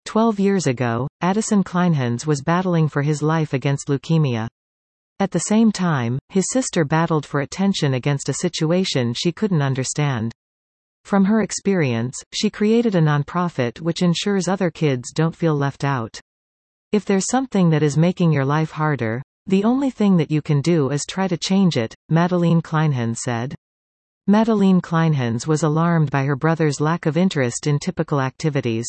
12 years ago, Addison Kleinhans was battling for his life against leukemia. At the same time, his sister battled for attention against a situation she couldn't understand. From her experience, she created a nonprofit which ensures other kids don't feel left out. If there's something that is making your life harder, the only thing that you can do is try to change it, Madeleine Kleinhans said. Madeleine Kleinhans was alarmed by her brother's lack of interest in typical activities.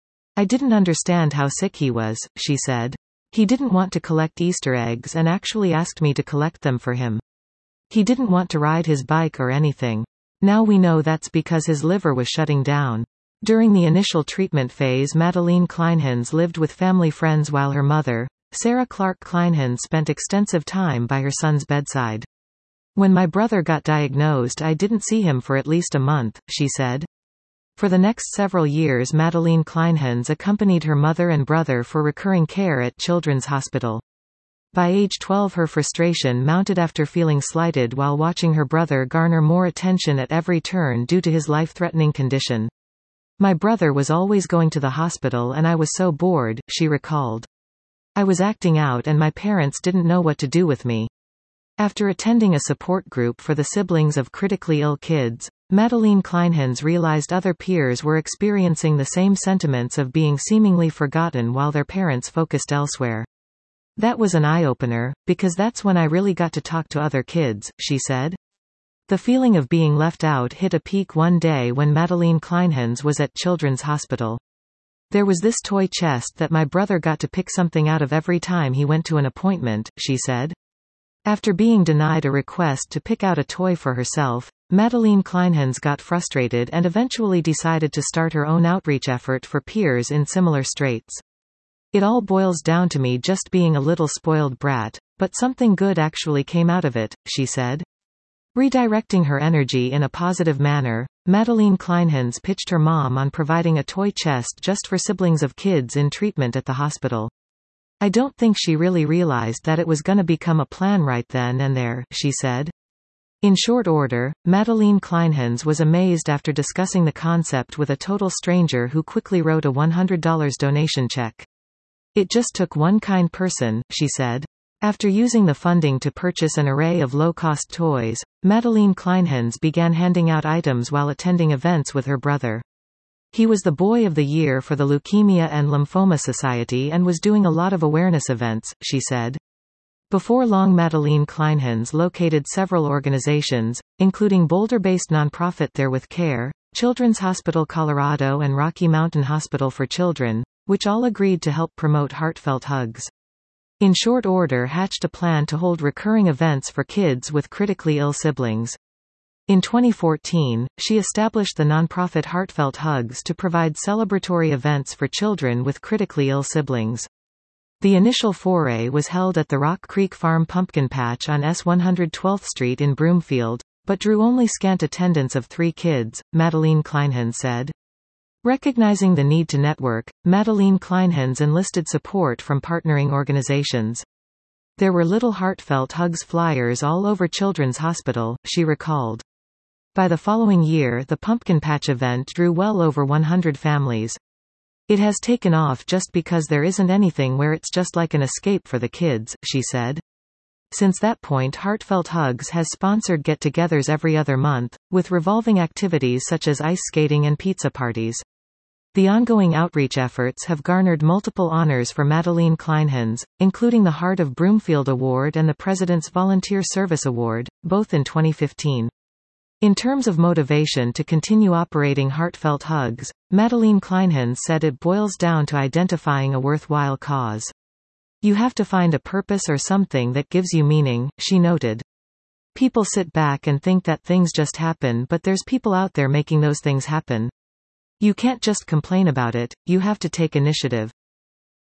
I didn't understand how sick he was, she said. He didn't want to collect Easter eggs and actually asked me to collect them for him. He didn't want to ride his bike or anything. Now we know that's because his liver was shutting down. During the initial treatment phase, Madeleine Kleinhans lived with family friends while her mother, Sarah Clark Kleinhans, spent extensive time by her son's bedside. When my brother got diagnosed, I didn't see him for at least a month, she said. For the next several years, Madeleine Kleinhans accompanied her mother and brother for recurring care at Children's Hospital. By age 12, her frustration mounted after feeling slighted while watching her brother garner more attention at every turn due to his life-threatening condition. My brother was always going to the hospital and I was so bored, she recalled. I was acting out and my parents didn't know what to do with me. After attending a support group for the siblings of critically ill kids, Madeleine Kleinhans realized other peers were experiencing the same sentiments of being seemingly forgotten while their parents focused elsewhere. That was an eye-opener, because that's when I really got to talk to other kids, she said. The feeling of being left out hit a peak one day when Madeleine Kleinhans was at Children's Hospital. There was this toy chest that my brother got to pick something out of every time he went to an appointment, she said. After being denied a request to pick out a toy for herself, Madeleine Kleinhans got frustrated and eventually decided to start her own outreach effort for peers in similar straits. It all boils down to me just being a little spoiled brat, but something good actually came out of it, she said. Redirecting her energy in a positive manner, Madeleine Kleinhans pitched her mom on providing a toy chest just for siblings of kids in treatment at the hospital. I don't think she really realized that it was gonna become a plan right then and there, she said. In short order, Madeleine Kleinhans was amazed after discussing the concept with a total stranger who quickly wrote a $100 donation check. It just took one kind person, she said. After using the funding to purchase an array of low-cost toys, Madeleine Kleinhans began handing out items while attending events with her brother. He was the Boy of the Year for the Leukemia and Lymphoma Society and was doing a lot of awareness events, she said. Before long, Madeleine Kleinhans located several organizations, including Boulder-based nonprofit There With Care, Children's Hospital Colorado and Rocky Mountain Hospital for Children, which all agreed to help promote heartfelt hugs. In short order hatched a plan to hold recurring events for kids with critically ill siblings. In 2014, she established the nonprofit Heartfelt Hugs to provide celebratory events for children with critically ill siblings. The initial foray was held at the Rock Creek Farm Pumpkin Patch on S 112th Street in Broomfield, but drew only scant attendance of 3 kids, Madeleine Kleinhans said. Recognizing the need to network, Madeleine Kleinhans enlisted support from partnering organizations. There were little Heartfelt Hugs flyers all over Children's Hospital, she recalled. By the following year, the Pumpkin Patch event drew well over 100 families. It has taken off just because there isn't anything where it's just like an escape for the kids, she said. Since that point, Heartfelt Hugs has sponsored get-togethers every other month, with revolving activities such as ice skating and pizza parties. The ongoing outreach efforts have garnered multiple honors for Madeleine Kleinhans, including the Heart of Broomfield Award and the President's Volunteer Service Award, both in 2015. In terms of motivation to continue operating Heartfelt Hugs, Madeleine Kleinhans said it boils down to identifying a worthwhile cause. You have to find a purpose or something that gives you meaning, she noted. People sit back and think that things just happen, but there's people out there making those things happen. You can't just complain about it, you have to take initiative.